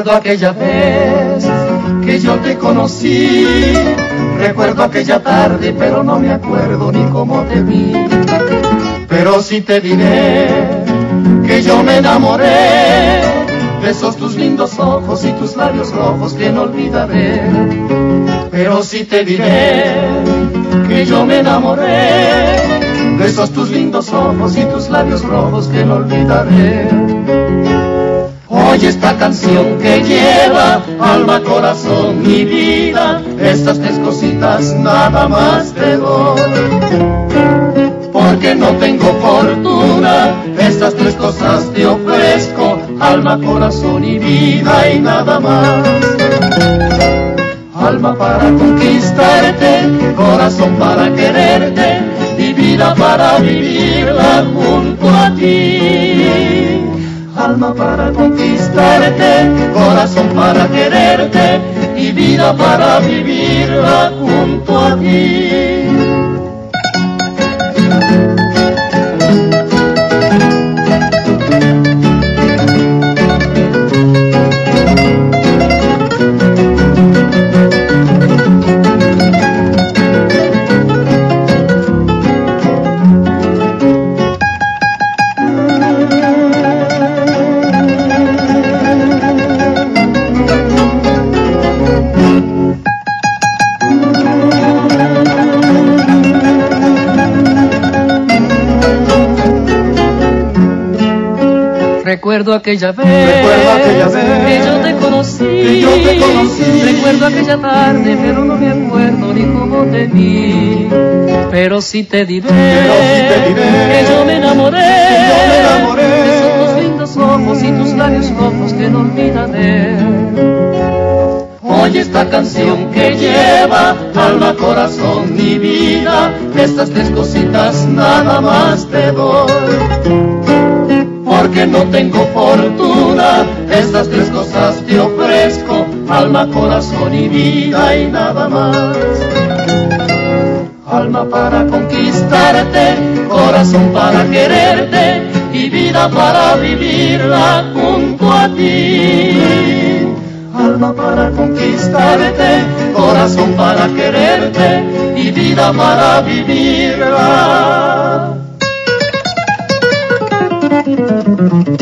Recuerdo aquella vez que yo te conocí, recuerdo aquella tarde, pero no me acuerdo ni cómo te vi. Pero sí te diré que yo me enamoré de esos tus lindos ojos y tus labios rojos que no olvidaré. Pero sí te diré que yo me enamoré de esos tus lindos ojos y tus labios rojos que no olvidaré. Oye esta canción que lleva alma, corazón y vida, estas tres cositas nada más te doy. Porque no tengo fortuna, estas tres cosas te ofrezco, alma, corazón y vida y nada más. Alma para conquistarte, corazón para quererte y vida para vivirla junto a ti. Alma para conquistarte, corazón para quererte y vida para vivirla junto a ti. Recuerdo aquella vez que yo te conocí, recuerdo aquella tarde, pero no me acuerdo ni cómo te vi. Pero sí te diré que yo me enamoré de esos tus lindos ojos y tus labios rojos que no olvidaré. Oye esta canción que lleva alma, corazón y vida, estas tres cositas nada más te doy. Porque no tengo fortuna, estas tres cosas te ofrezco, alma, corazón y vida y nada más. Alma para conquistarte, corazón para quererte y vida para vivirla junto a ti. Alma para conquistarte, corazón para quererte y vida para vivirla.